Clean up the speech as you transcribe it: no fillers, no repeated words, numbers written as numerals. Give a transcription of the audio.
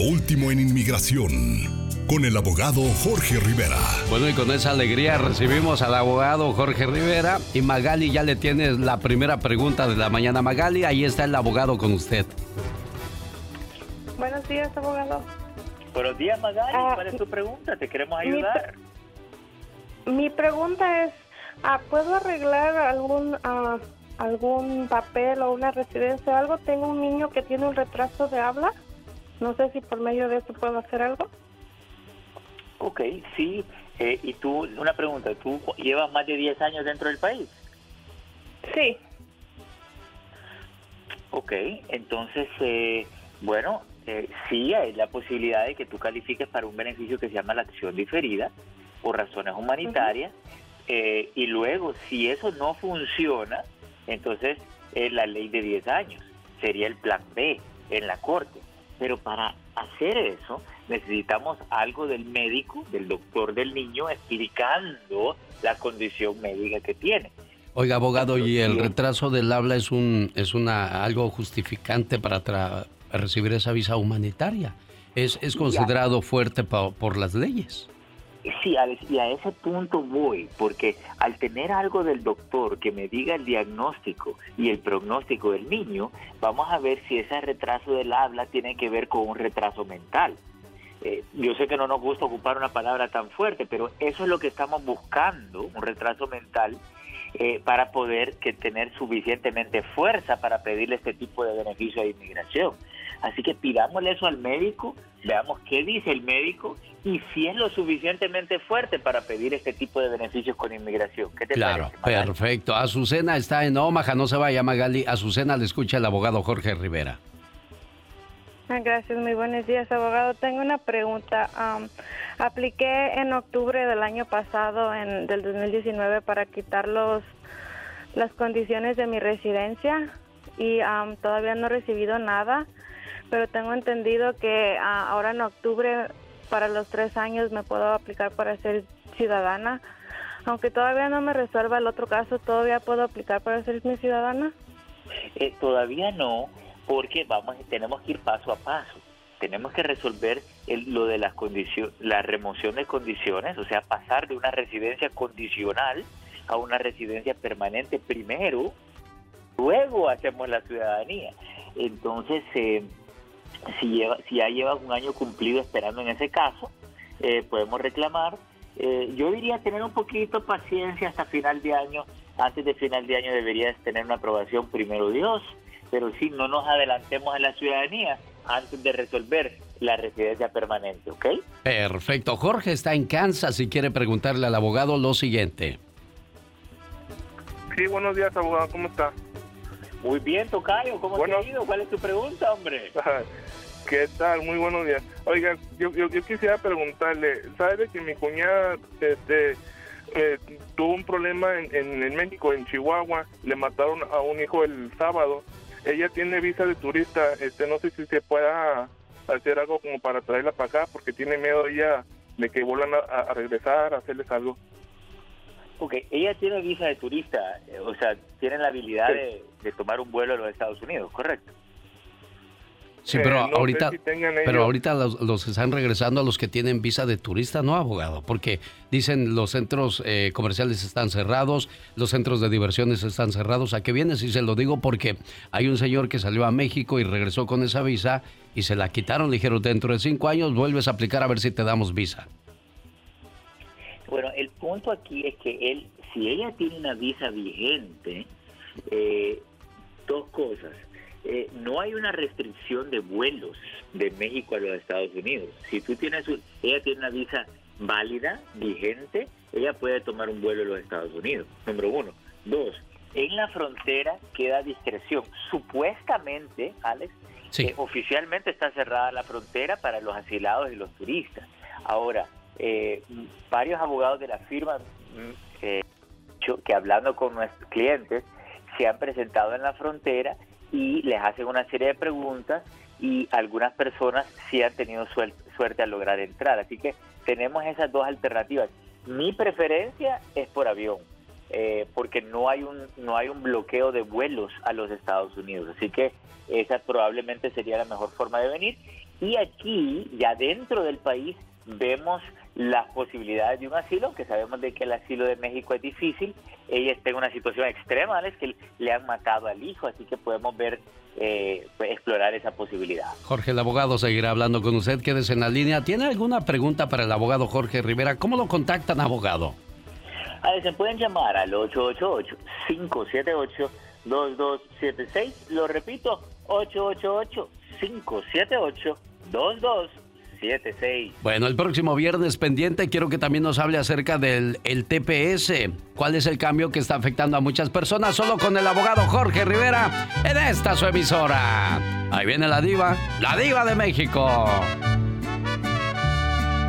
último en inmigración, con el abogado Jorge Rivera. Bueno, y con esa alegría recibimos al abogado Jorge Rivera. Y Magali, ya le tienes la primera pregunta de la mañana. Magali, ahí está el abogado con usted. Buenos días, abogado. Buenos días, Magali. ¿Cuál es tu pregunta? Te queremos ayudar. Mi pregunta es, ¿puedo arreglar algún papel o una residencia o algo? Tengo un niño que tiene un retraso de habla. No sé si por medio de eso puedo hacer algo. Ok, sí. Y tú, una pregunta, ¿tú llevas más de 10 años dentro del país? Sí. Ok, entonces, sí hay la posibilidad de que tú califiques para un beneficio que se llama la acción diferida por razones humanitarias. Y luego, si eso no funciona, entonces la ley de 10 años sería el plan B en la corte. Pero para hacer eso necesitamos algo del médico, del doctor del niño, explicando la condición médica que tiene. Oiga, abogado, ¿y el retraso del habla es algo justificante para recibir esa visa humanitaria? ¿Es considerado fuerte por las leyes? Sí, Alex, y a ese punto voy, porque al tener algo del doctor que me diga el diagnóstico y el pronóstico del niño, vamos a ver si ese retraso del habla tiene que ver con un retraso mental. Yo sé que no nos gusta ocupar una palabra tan fuerte, pero eso es lo que estamos buscando, un retraso mental, para poder tener suficientemente fuerza para pedirle este tipo de beneficio de inmigración. Así que pidámosle eso al médico, veamos qué dice el médico y si es lo suficientemente fuerte para pedir este tipo de beneficios con inmigración. ¿Qué te parece, Magali? Perfecto. Azucena está en Omaha, no se vaya, Magali. Azucena le escucha el abogado Jorge Rivera. Gracias, muy buenos días, abogado. Tengo una pregunta. Apliqué en octubre del año pasado, del 2019, para quitar las condiciones de mi residencia y todavía no he recibido nada, pero tengo entendido que ahora en octubre, para los 3 años, me puedo aplicar para ser ciudadana. Aunque todavía no me resuelva el otro caso, ¿todavía puedo aplicar para ser mi ciudadana? Todavía no, porque tenemos que ir paso a paso. Tenemos que resolver lo de la remoción de condiciones, o sea, pasar de una residencia condicional a una residencia permanente primero, luego hacemos la ciudadanía. Entonces, si ya llevas un año cumplido esperando en ese caso, podemos reclamar. Yo diría tener un poquito de paciencia hasta final de año. Antes de final de año deberías tener una aprobación, primero Dios, pero sí, no nos adelantemos en la ciudadanía antes de resolver la residencia permanente, ¿ok? Perfecto. Jorge está en Kansas y quiere preguntarle al abogado lo siguiente. Sí, buenos días, abogado, ¿cómo está? Muy bien, tocayo, ¿cómo te ha ido? ¿Cuál es tu pregunta, hombre? ¿Qué tal? Muy buenos días. Oiga, yo quisiera preguntarle, ¿sabe que mi cuñada tuvo un problema en México, en Chihuahua? Le mataron a un hijo el sábado. Ella tiene visa de turista, no sé si se pueda hacer algo como para traerla para acá, porque tiene miedo ella de que vuelvan a regresar, a hacerles algo. Ok, ella tiene visa de turista, o sea, tiene la habilidad de tomar un vuelo a los Estados Unidos, ¿correcto? Sí, pero no ahorita, sé si tengan ellos. pero ahorita los están regresando a los que tienen visa de turista, ¿no, abogado? Porque dicen los centros comerciales están cerrados, los centros de diversiones están cerrados. ¿A qué vienes? Y se lo digo porque hay un señor que salió a México y regresó con esa visa y se la quitaron. Le dijeron, dentro de 5 años vuelves a aplicar a ver si te damos visa. Bueno, el punto aquí es que si ella tiene una visa vigente, dos cosas. No hay una restricción de vuelos de México a los Estados Unidos. Si ella tiene una visa válida, vigente, ella puede tomar un vuelo a los Estados Unidos, número 1. 2, en la frontera queda a discreción. Supuestamente, Alex, sí, oficialmente está cerrada la frontera para los asilados y los turistas. Ahora, varios abogados de la firma que hablando con nuestros clientes se han presentado en la frontera y les hacen una serie de preguntas y algunas personas sí han tenido suerte al lograr entrar. Así que tenemos esas dos alternativas. Mi preferencia es por avión, porque no hay un bloqueo de vuelos a los Estados Unidos. Así que esa probablemente sería la mejor forma de venir. Y aquí, ya dentro del país, vemos las posibilidades de un asilo, aunque sabemos de que el asilo de México es difícil. Ella está en una situación extrema, es que le han matado al hijo, así que podemos ver, explorar esa posibilidad. Jorge, el abogado, seguirá hablando con usted. Quédese en la línea. ¿Tiene alguna pregunta para el abogado Jorge Rivera? ¿Cómo lo contactan, abogado? Se pueden llamar al 888-578-2276. Lo repito, 888-578-2276. Bueno, el próximo viernes pendiente, quiero que también nos hable acerca del TPS. ¿Cuál es el cambio que está afectando a muchas personas? Solo con el abogado Jorge Rivera en esta su emisora. Ahí viene la diva de México.